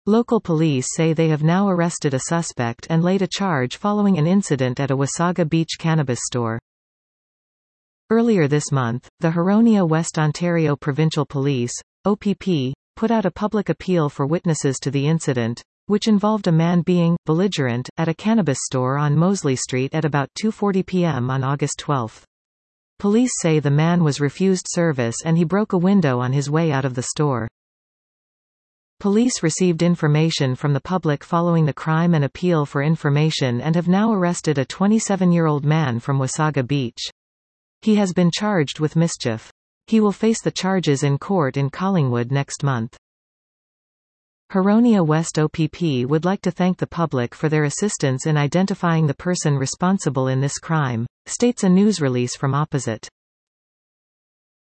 Local police say they have now arrested a suspect and laid a charge following an incident at a Wasaga Beach cannabis store. Earlier this month, the Huronia West Ontario Provincial Police, OPP, put out a public appeal for witnesses to the incident, which involved a man being belligerent at a cannabis store on Mosley Street at about 2:40 p.m. on August 12. Police say the man was refused service and he broke a window on his way out of the store. Police received information from the public following the crime and appeal for information and have now arrested a 27-year-old man from Wasaga Beach. He has been charged with mischief. He will face the charges in court in Collingwood next month. Huronia West OPP would like to thank the public for their assistance in identifying the person responsible in this crime, states a news release from Opposite.